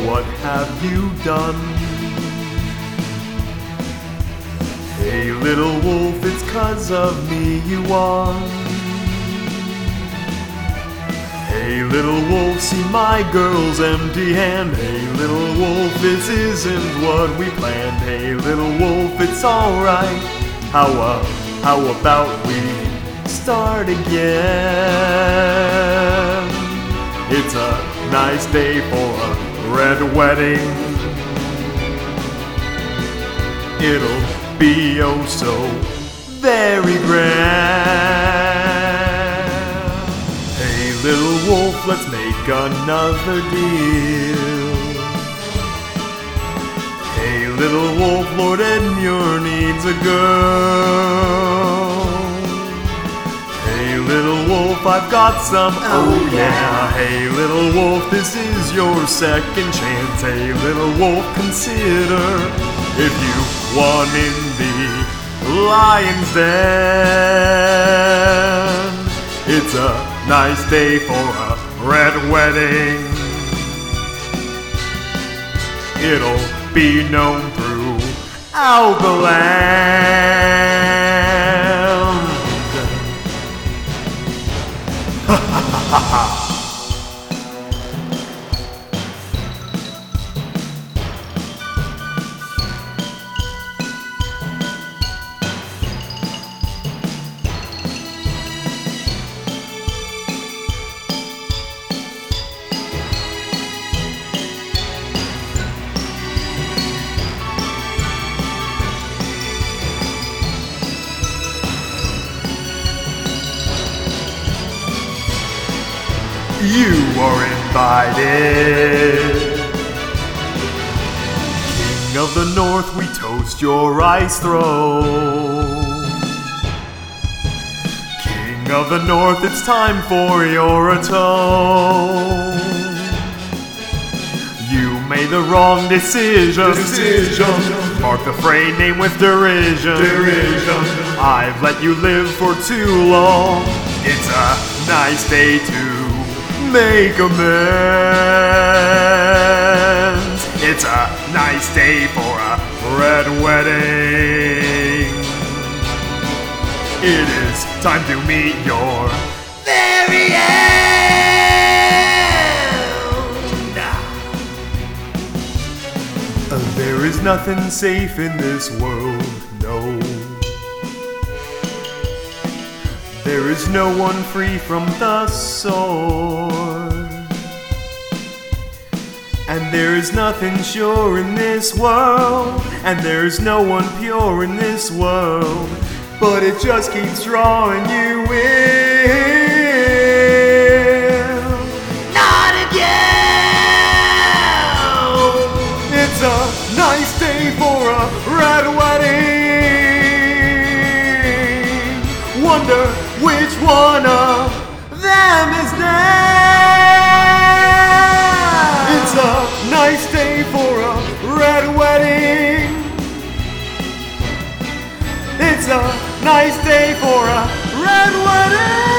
what have you done? Hey little wolf, it's 'cause of me you won. Hey little wolf, see my girl's empty hand. Hey little wolf, this isn't what we planned. Hey little wolf, it's alright. How about we start again? It's a nice day for a red wedding. It'll be oh so very grand. Hey little wolf, let's make another deal. Hey little wolf, Lord Edmure needs a girl. Hey little wolf, I've got some, oh yeah. Hey little wolf, this is your second chance. Hey little wolf, consider if you won in the lion's den. It's a nice day for a red wedding. It'll be known throughout the land. Ha ha ha ha. You are invited. King of the North, we toast your ice throne. King of the North, it's time for your atone. You made the wrong decision. Mark the fray name with derision. I've let you live for too long. It's a nice day to make amends. It's a nice day for a red wedding. It is time to meet your very end. There is nothing safe in this world, no. There is no one free from the sword. And there is nothing sure in this world. And there is no one pure in this world. But it just keeps drawing you in. Not again! It's a nice day for a red wedding. Wonder which one of them is next. It's a nice day for a red wedding. It's a nice day for a red wedding.